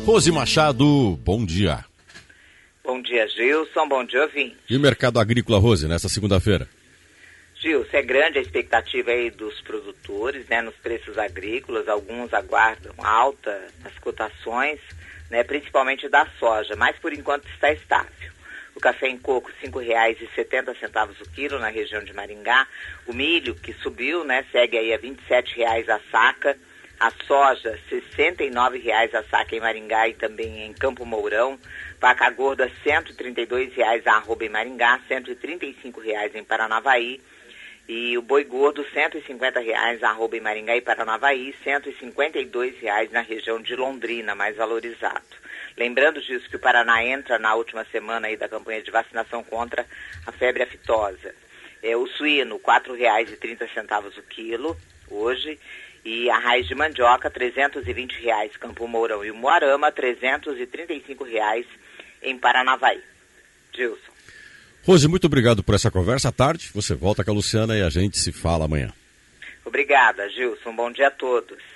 Rose Machado, bom dia. Bom dia, Gilson. Bom dia, ouvinte. E o mercado agrícola, Rose, nesta segunda-feira? Gilson, é grande a expectativa aí dos produtores, né, nos preços agrícolas. Alguns aguardam alta nas cotações, né, principalmente da soja, mas por enquanto está estável. O café em coco, R$ 5,70 o quilo na região de Maringá. O milho, que subiu, né, segue aí a R$ 27,00 a saca. A soja, R$ 69,00 a saca em Maringá e também em Campo Mourão. Vaca gorda, R$ 132,00 a arroba em Maringá, R$ 135,00 em Paranavaí. E o boi gordo, R$ 150,00 a arroba em Maringá e Paranavaí, R$ 152,00 na região de Londrina, mais valorizado. Lembrando disso que o Paraná entra na última semana aí da campanha de vacinação contra a febre aftosa. O suíno, R$ 4,30 o quilo, hoje. E a raiz de mandioca, R$ 320,00 Campo Mourão e o Moarama, R$ 335,00 em Paranavaí. Gilson. Rose, muito obrigado por essa conversa. À tarde você volta com a Luciana e a gente se fala amanhã. Obrigada, Gilson. Bom dia a todos.